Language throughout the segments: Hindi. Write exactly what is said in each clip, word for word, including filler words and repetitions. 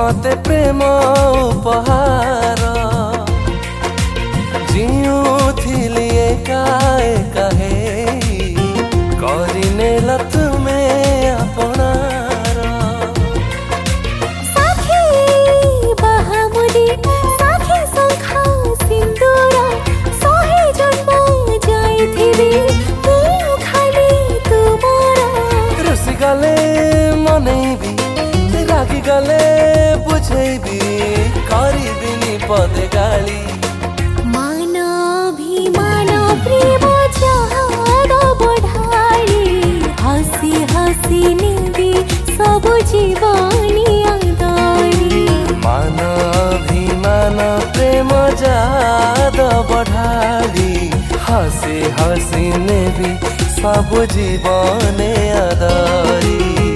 मते प्रेम उपहार जिउथिली एका एका हेई करिनेल तुमे अपनार साथी बाहामुदी साथी शंखा सिंदूर सहे जन्म जाइथिबी तू खाली तुमर रुसी गले मनैबी रागी गले बुझैबी करिबिनी पदे गाली मानाभिमान प्रेम चाहत बढ़ाई हसी हसी नेबी सब जीवनी आदरी मानाभिमान प्रेम जाद बढ़ाली हसी हसी नेबी सब जीवने आदरी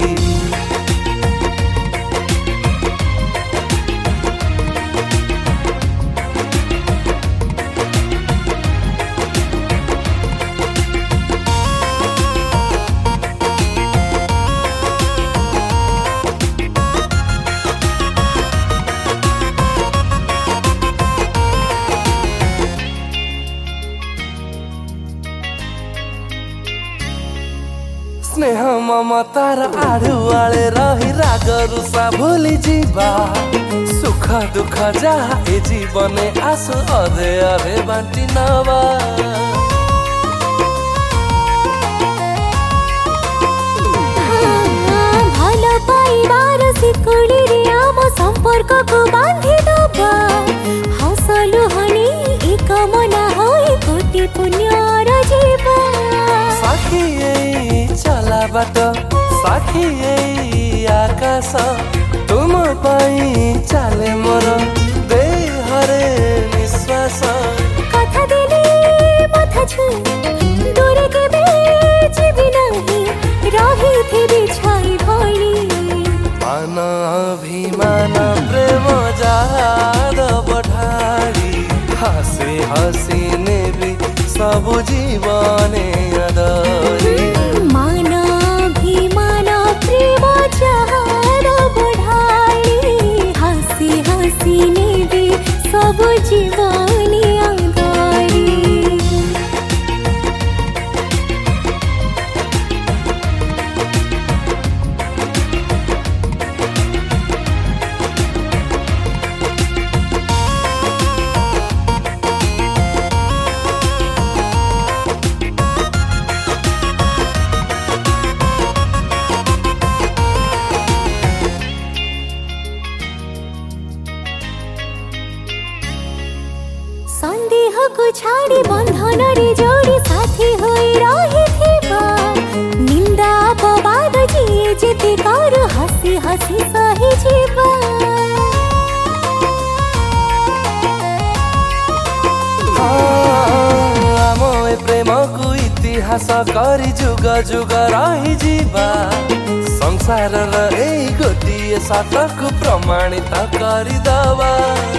स्नेह ममतार आढ़ुआले रही राग रुषा भूली जीवा सुख दुख जहा ए जीवने आसु अधे अधे बांटी नवा भल पाइबार सिकुड़ी रे आम संपर्क को बांधी दबा हसलु हनी एक मना होई कोटि पुण्यर जीवा साखी चला बाट साखी आकाश तुम पाई चाले मोर देहरे निश्वास कथा देले मथा छुई दूर के बेजीबी नहीं रही थी छाई भली मान अभिमान प्रेम जाद बढ़ाली हसी हसी नेबी सब जीवने आदरी मानाभिमान प्रेम चाहत बढ़ाई हसी हसी नेबी सब जीवनी आदरी संदेह को छाड़ी बंधन रे जोड़ी साथी होई रही थिबा निंदा अपवाद जिए जेते कर हसी हसी सही जीवा आम ए प्रेम को इतिहास करी जुग जुग रही जीवा संसार ए गोटिए सातक प्रमाणित करिदवा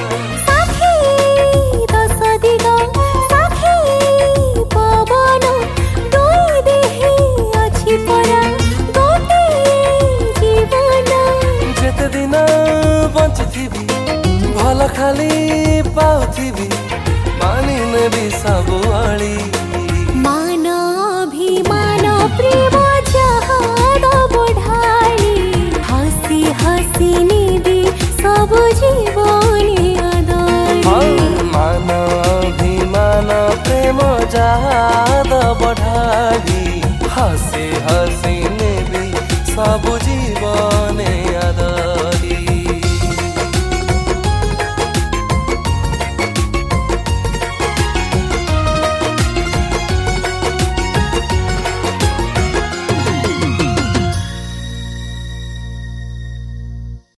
भल खाली पाउथिबी मानिने भी सब आली मानाभिमान प्रेम